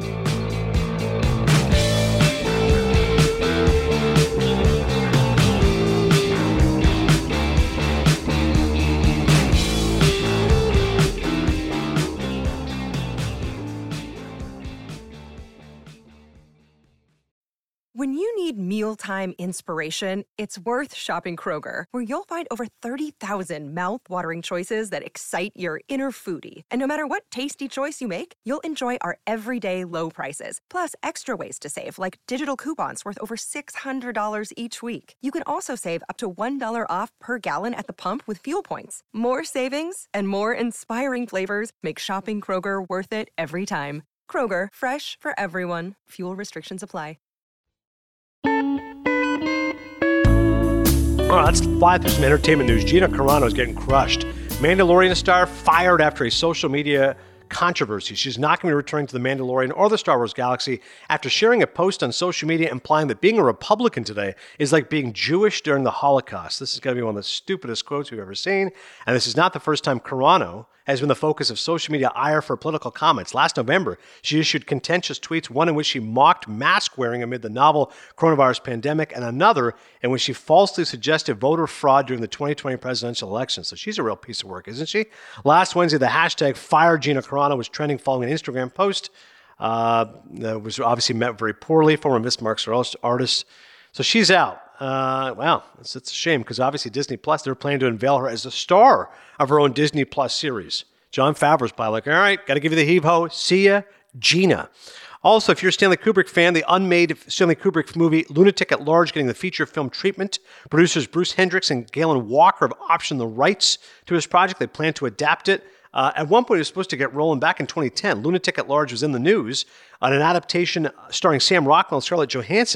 When you need mealtime inspiration, it's worth shopping Kroger, where you'll find over thirty thousand mouth-watering choices that excite your inner foodie. And no matter what tasty choice you make, you'll enjoy our everyday low prices, plus extra ways to save, like digital coupons worth over six hundred dollars each week. You can also save up to one dollar off per gallon at the pump with fuel points. More savings and more inspiring flavors make shopping Kroger worth it every time. Kroger, fresh for everyone. Fuel restrictions apply. All right, let's fly through some entertainment news. Gina Carano is getting crushed. Mandalorian star fired after a social media controversy. She's not going to be returning to The Mandalorian or the Star Wars galaxy after sharing a post on social media implying that being a Republican today is like being Jewish during the Holocaust. This is going to be one of the stupidest quotes we've ever seen. And this is not the first time Carano has been the focus of social media ire for political comments. Last November, she issued contentious tweets, one in which she mocked mask wearing amid the novel coronavirus pandemic, and another in which she falsely suggested voter fraud during the twenty twenty presidential election. So she's a real piece of work, isn't she? Last Wednesday, the hashtag FireGinaCarano was trending following an Instagram post uh, that was obviously met very poorly. Former Miss Marks artist. So she's out. Uh, wow, it's, it's a shame because obviously Disney Plus, they're planning to unveil her as the star of her own Disney Plus series. Jon Favreau's probably like, all right, got to give you the heave-ho. See ya, Gina. Also, if you're a Stanley Kubrick fan, the unmade Stanley Kubrick movie Lunatic at Large getting the feature film treatment. Producers Bruce Hendricks and Galen Walker have optioned the rights to his project. They plan to adapt it. Uh, at one point, it was supposed to get rolling back in twenty ten. Lunatic at Large was in the news on an adaptation starring Sam Rockwell and Scarlett Johansson.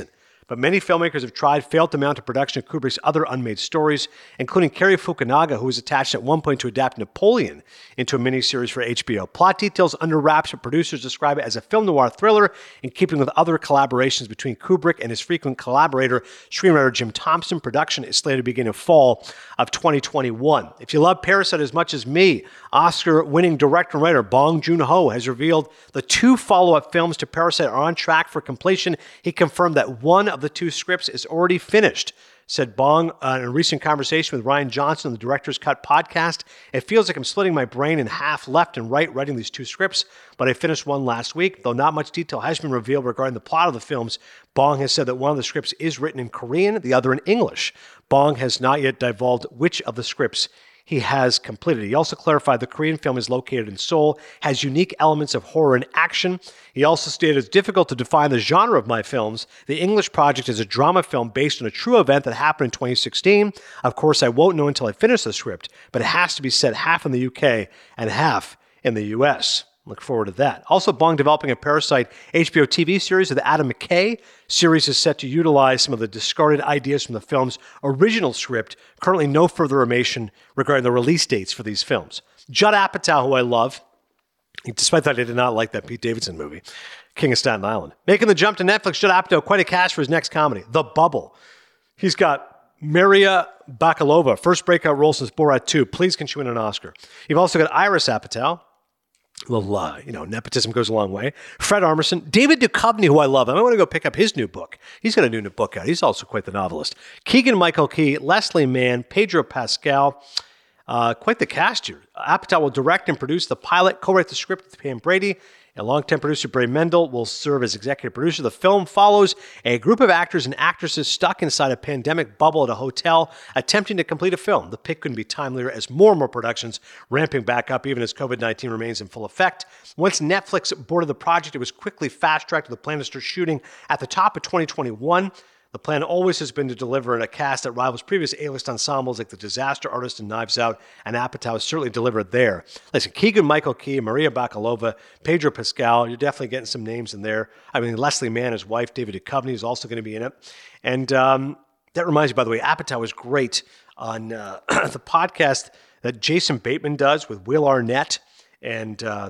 But many filmmakers have tried, failed to mount a production of Kubrick's other unmade stories, including Cary Fukunaga, who was attached at one point to adapt Napoleon into a miniseries for H B O. Plot details under wraps, but producers describe it as a film noir thriller in keeping with other collaborations between Kubrick and his frequent collaborator, screenwriter Jim Thompson. Production is slated to begin in fall of twenty twenty-one. If you love Parasite as much as me, Oscar-winning director and writer Bong Joon-ho has revealed the two follow-up films to Parasite are on track for completion. He confirmed that one of the two scripts is already finished, said Bong uh, in a recent conversation with Ryan Johnson on the Director's Cut podcast. It feels like I'm splitting my brain in half left and right writing these two scripts, but I finished one last week. Though not much detail has been revealed regarding the plot of the films, Bong has said that one of the scripts is written in Korean, the other in English. Bong has not yet divulged which of the scripts he has completed. He also clarified the Korean film is located in Seoul, has unique elements of horror and action. He also stated it's difficult to define the genre of my films. The English project is a drama film based on a true event that happened in twenty sixteen. Of course, I won't know until I finish the script, but it has to be set half in the U K and half in the U S. Look forward to that. Also, Bong developing a Parasite H B O T V series of the Adam McKay series is set to utilize some of the discarded ideas from the film's original script. Currently, no further information regarding the release dates for these films. Judd Apatow, who I love, despite that I did not like that Pete Davidson movie, King of Staten Island. Making the jump to Netflix, Judd Apatow, quite a cast for his next comedy, The Bubble. He's got Maria Bakalova, first breakout role since Borat two. Please, can she win an Oscar? You've also got Iris Apatow. Well, uh, you know, nepotism goes a long way. Fred Armisen, David Duchovny, who I love. I want to go pick up his new book. He's got a new book out. He's also quite the novelist. Keegan-Michael Key, Leslie Mann, Pedro Pascal. Uh, quite the cast here. Apatow will direct and produce the pilot, co-write the script with Pam Brady. And longtime producer Bray Mendel will serve as executive producer. The film follows a group of actors and actresses stuck inside a pandemic bubble at a hotel, attempting to complete a film. The pick couldn't be timelier as more and more productions ramping back up, even as covid nineteen remains in full effect. Once Netflix boarded the project, it was quickly fast-tracked with the plan to start shooting at the top of twenty twenty-one. The plan always has been to deliver a cast that rivals previous A-list ensembles like The Disaster Artist and Knives Out, and Apatow has certainly delivered there. Listen, Keegan-Michael Key, Maria Bakalova, Pedro Pascal, you're definitely getting some names in there. I mean, Leslie Mann, his wife, David Duchovny, is also going to be in it. And um, that reminds me, by the way, Apatow was great on uh, the podcast that Jason Bateman does with Will Arnett, and uh,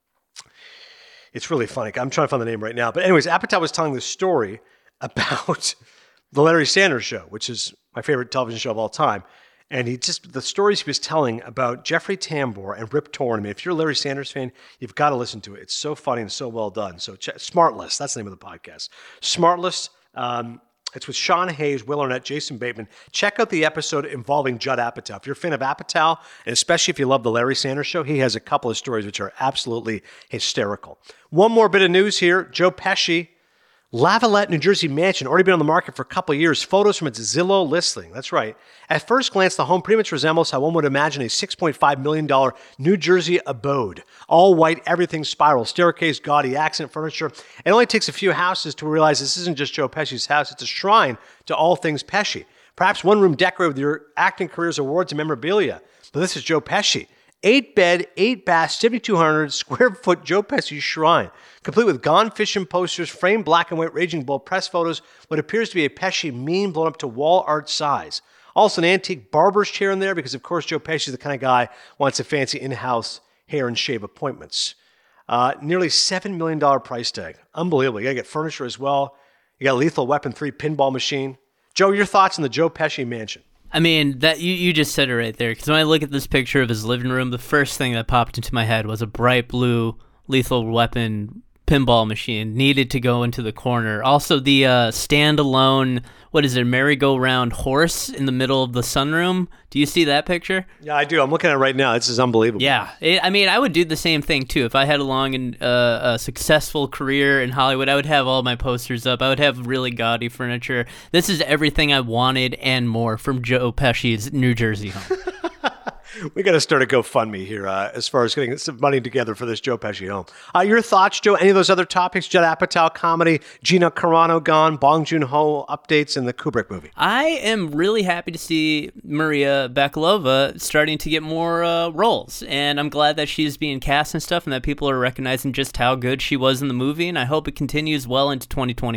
it's really funny. I'm trying to find the name right now. But anyways, Apatow was telling this story about the Larry Sanders Show, which is my favorite television show of all time. And he just, the stories he was telling about Jeffrey Tambor and Rip Torn. I mean, if you're a Larry Sanders fan, you've got to listen to it. It's so funny and so well done. So ch- Smartless, that's the name of the podcast. Smartless, um, it's with Sean Hayes, Will Arnett, Jason Bateman. Check out the episode involving Judd Apatow. If you're a fan of Apatow, and especially if you love the Larry Sanders Show, he has a couple of stories which are absolutely hysterical. One more bit of news here. Joe Pesci, Lavallette, New Jersey mansion, already been on the market for a couple of years. Photos from its Zillow listing. That's right. At first glance, the home pretty much resembles how one would imagine a six point five million dollars New Jersey abode. All white, everything spiral, staircase, gaudy accent furniture. It only takes a few houses to realize this isn't just Joe Pesci's house. It's a shrine to all things Pesci. Perhaps one room decorated with your acting career's awards and memorabilia. But this is Joe Pesci. Eight bed, eight bath, seventy-two hundred square foot Joe Pesci shrine, complete with Gone Fishing posters, framed black and white Raging Bull press photos, what appears to be a Pesci meme blown up to wall art size. Also an antique barber's chair in there because, of course, Joe Pesci is the kind of guy who wants a fancy in-house hair and shave appointments. Uh, nearly seven million dollars price tag. Unbelievable. You got to get furniture as well. You got a Lethal Weapon three pinball machine. Joe, your thoughts on the Joe Pesci mansion? I mean, that you, you just said it right there, because when I look at this picture of his living room, the first thing that popped into my head was a bright blue Lethal Weapon pinball machine needed to go into the corner. Also, the uh, standalone, what is it, merry-go-round horse in the middle of the sunroom. Do you see that picture? Yeah, I do. I'm looking at it right now. This is unbelievable. Yeah. It, I mean, I would do the same thing, too. If I had a long and uh, a successful career in Hollywood, I would have all my posters up. I would have really gaudy furniture. This is everything I wanted and more from Joe Pesci's New Jersey home. We got to start a GoFundMe here uh, as far as getting some money together for this Joe Pesci home. Uh, your thoughts, Joe? Any of those other topics? Judd Apatow comedy, Gina Carano gone, Bong Joon-ho updates, and the Kubrick movie. I am really happy to see Maria Bakalova starting to get more uh, roles, and I'm glad that she's being cast and stuff, and that people are recognizing just how good she was in the movie, and I hope it continues well into twenty twenty-one.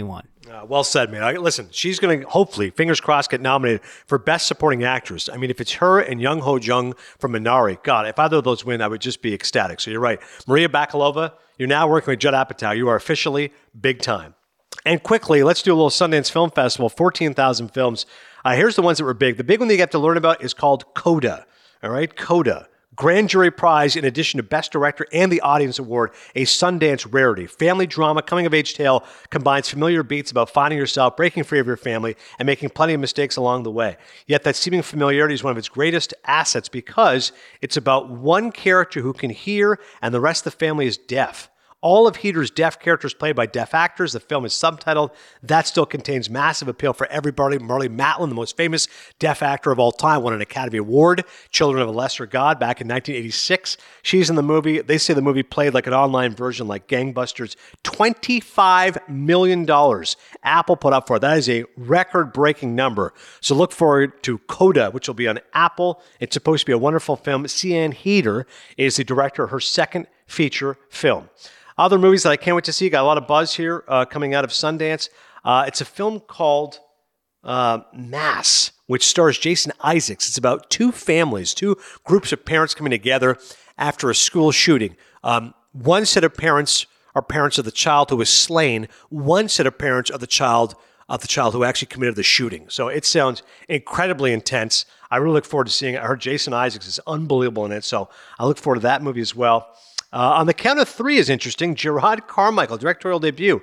Uh, well said, man. I, listen, she's going to hopefully, fingers crossed, get nominated for Best Supporting Actress. I mean, if it's her and Young Ho Jung from Minari, God, if either of those win, I would just be ecstatic. So you're right. Maria Bakalova, you're now working with Judd Apatow. You are officially big time. And quickly, let's do a little Sundance Film Festival, fourteen thousand films. Uh, here's the ones that were big. The big one that you get to learn about is called CODA. All right, CODA. Grand Jury Prize in addition to Best Director and the Audience Award, a Sundance rarity. Family drama, coming-of-age tale, combines familiar beats about finding yourself, breaking free of your family, and making plenty of mistakes along the way. Yet that seeming familiarity is one of its greatest assets because it's about one character who can hear and the rest of the family is deaf. All of Heater's deaf characters played by deaf actors. The film is subtitled. That still contains massive appeal for everybody. Marlee Matlin, the most famous deaf actor of all time, won an Academy Award. Children of a Lesser God back in nineteen eighty-six. She's in the movie. They say the movie played like an online version like gangbusters. twenty-five million dollars Apple put up for it. That is a record-breaking number. So look forward to CODA, which will be on Apple. It's supposed to be a wonderful film. Sian Heder is the director of her second feature film. Other movies that I can't wait to see, got a lot of buzz here uh, coming out of Sundance. Uh, it's a film called uh, Mass, which stars Jason Isaacs. It's about two families, two groups of parents coming together after a school shooting. Um, one set of parents are parents of the child who was slain. One set of parents are the child of the child who actually committed the shooting. So it sounds incredibly intense. I really look forward to seeing it. I heard Jason Isaacs is unbelievable in it, so I look forward to that movie as well. Uh, on the Count of Three is interesting. Gerard Carmichael, directorial debut.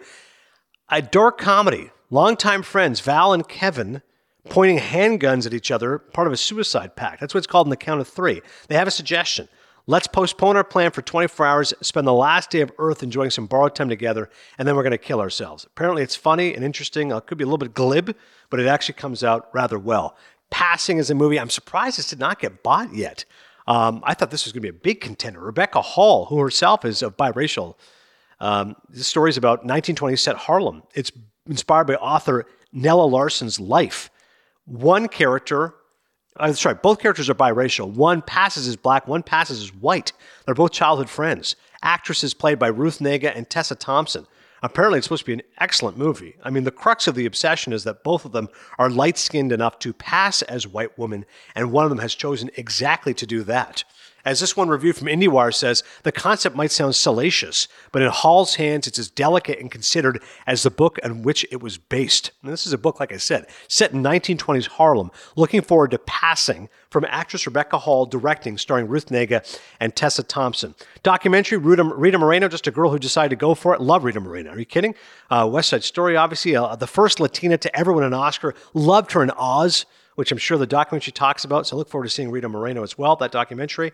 A dark comedy. Longtime friends, Val and Kevin, pointing handguns at each other, part of a suicide pact. That's what it's called in the Count of Three. They have a suggestion. Let's postpone our plan for twenty-four hours, spend the last day of Earth enjoying some borrowed time together, and then we're going to kill ourselves. Apparently it's funny and interesting. It could be a little bit glib, but it actually comes out rather well. Passing is a movie. I'm surprised this did not get bought yet. Um, I thought this was going to be a big contender. Rebecca Hall, who herself is of biracial. Um, this story is about nineteen twenties set Harlem. It's inspired by author Nella Larson's life. One character, uh, that's right, both characters are biracial. One passes as black, one passes as white. They're both childhood friends. Actresses played by Ruth Negga and Tessa Thompson. Apparently, it's supposed to be an excellent movie. I mean, the crux of the obsession is that both of them are light-skinned enough to pass as white women, and one of them has chosen exactly to do that. As this one review from IndieWire says, the concept might sound salacious, but in Hall's hands, it's as delicate and considered as the book on which it was based. And this is a book, like I said, set in nineteen twenties Harlem. Looking forward to Passing from actress Rebecca Hall, directing, starring Ruth Negga and Tessa Thompson. Documentary, Rita, Rita Moreno, just a girl who decided to go for it. Love Rita Moreno. Are you kidding? Uh, West Side Story, obviously, uh, the first Latina to ever win an Oscar. Loved her in Oz, which I'm sure the documentary talks about. So I look forward to seeing Rita Moreno as well, that documentary.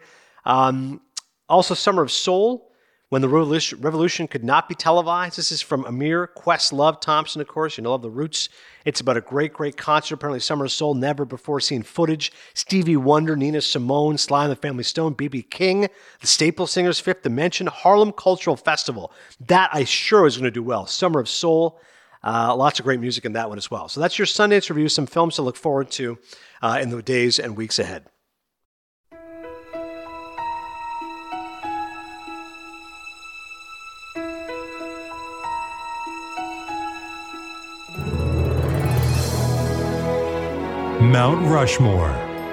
Um, also, Summer of Soul, when the revolution, revolution could not be televised. This is from Amir Questlove Thompson, of course. You know, love the Roots. It's about a great, great concert. Apparently, Summer of Soul, never before seen footage. Stevie Wonder, Nina Simone, Sly and the Family Stone, B B King, the Staple Singers, Fifth Dimension, Harlem Cultural Festival. That I sure is going to do well. Summer of Soul. Uh, lots of great music in that one as well. So that's your Sundance review. Some films to look forward to uh, in the days and weeks ahead. Mount Rushmore.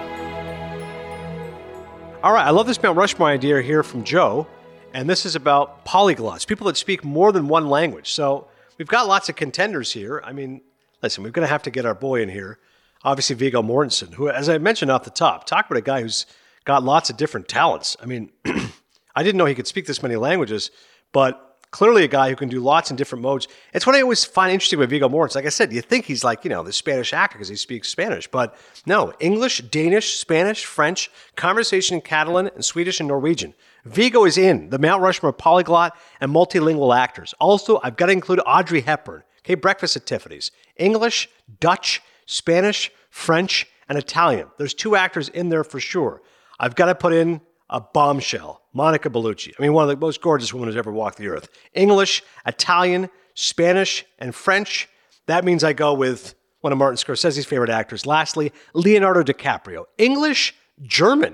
All right, I love this Mount Rushmore idea here from Joe, and this is about polyglots, people that speak more than one language. So we've got lots of contenders here. I mean, listen, we're going to have to get our boy in here, obviously Viggo Mortensen, who, as I mentioned off the top, talk about a guy who's got lots of different talents. I mean, I didn't know he could speak this many languages, but clearly a guy who can do lots in different modes. It's what I always find interesting with Viggo Mortensen. Like I said, you think he's like, you know, the Spanish actor because he speaks Spanish. But no, English, Danish, Spanish, French, conversation in Catalan, and Swedish and Norwegian. Viggo is in the Mount Rushmore of polyglot and multilingual actors. Also, I've got to include Audrey Hepburn. Okay, Breakfast at Tiffany's. English, Dutch, Spanish, French, and Italian. There's two actors in there for sure. I've got to put in a bombshell, Monica Bellucci. I mean, one of the most gorgeous women who's ever walked the earth. English, Italian, Spanish, and French. That means I go with one of Martin Scorsese's favorite actors. Lastly, Leonardo DiCaprio. English, German,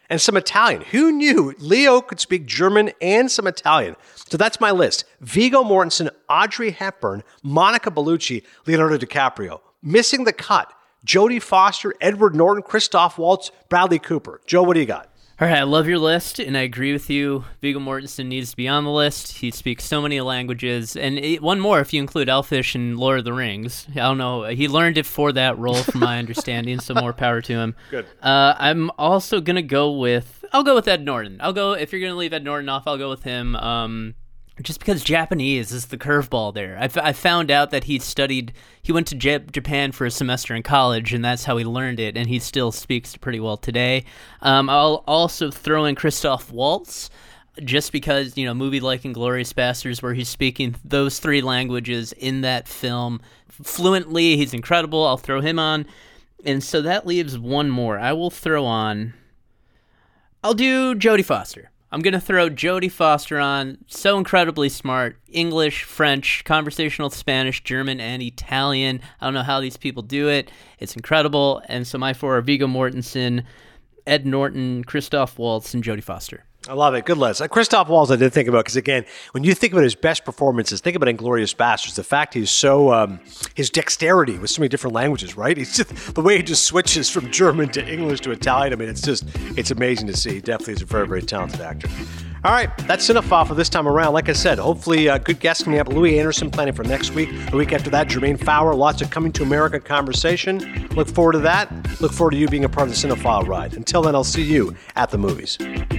and some Italian. Who knew Leo could speak German and some Italian? So that's my list. Viggo Mortensen, Audrey Hepburn, Monica Bellucci, Leonardo DiCaprio. Missing the cut, Jodie Foster, Edward Norton, Christoph Waltz, Bradley Cooper. Joe, what do you got? All right, I love your list, and I agree with you. Viggo Mortensen needs to be on the list. He speaks so many languages, and it, one more if you include Elfish and Lord of the Rings. I don't know. He learned it for that role, from my understanding, so more power to him. Good. Uh, I'm also going to go with, I'll go with Ed Norton. I'll go, if you're going to leave Ed Norton off, I'll go with him. Um, just because Japanese is the curveball there. I, f- I found out that he studied, he went to J- Japan for a semester in college, and that's how he learned it, and he still speaks pretty well today. Um, I'll also throw in Christoph Waltz, just because, you know, a movie like Inglourious Basterds, where he's speaking those three languages in that film fluently. He's incredible. I'll throw him on. And so that leaves one more. I will throw on, I'll do Jodie Foster. I'm going to throw Jodie Foster on. So incredibly smart. English, French, conversational Spanish, German, and Italian. I don't know how these people do it. It's incredible. And so my four are Viggo Mortensen, Ed Norton, Christoph Waltz, and Jodie Foster. I love it. Good list. Like Christoph Waltz, I did think about, because again, when you think about his best performances, think about Inglourious Basterds. The fact he's so, um, his dexterity with so many different languages, right? He's just, the way he just switches from German to English to Italian. I mean, it's just, it's amazing to see. He definitely is a very, very talented actor. All right, that's Cinephile for this time around. Like I said, hopefully uh, good guests coming up. Louis Anderson planning for next week. The week after that, Jermaine Fowler. Lots of Coming to America conversation. Look forward to that. Look forward to you being a part of the Cinephile ride. Until then, I'll see you at the movies.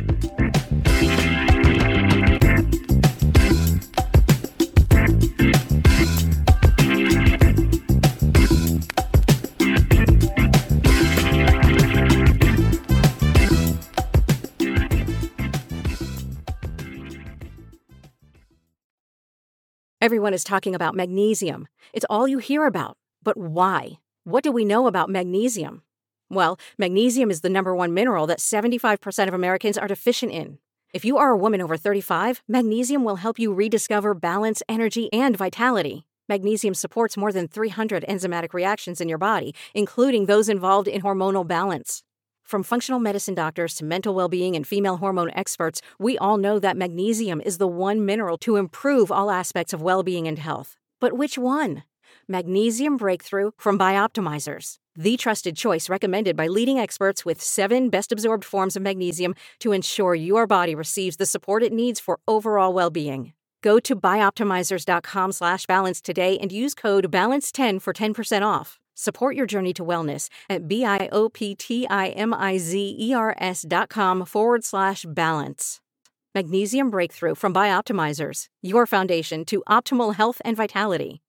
Everyone is talking about magnesium. It's all you hear about. But why? What do we know about magnesium? Well, magnesium is the number one mineral that seventy-five percent of Americans are deficient in. If you are a woman over thirty-five, magnesium will help you rediscover balance, energy, and vitality. Magnesium supports more than three hundred enzymatic reactions in your body, including those involved in hormonal balance. From functional medicine doctors to mental well-being and female hormone experts, we all know that magnesium is the one mineral to improve all aspects of well-being and health. But which one? Magnesium Breakthrough from Bioptimizers, the trusted choice recommended by leading experts with seven best-absorbed forms of magnesium to ensure your body receives the support it needs for overall well-being. Go to bioptimizers.com slash balance today and use code balance ten for ten percent off. Support your journey to wellness at B-I-O-P-T-I-M-I-Z-E-R-S dot com forward slash balance. Magnesium Breakthrough from Bioptimizers, your foundation to optimal health and vitality.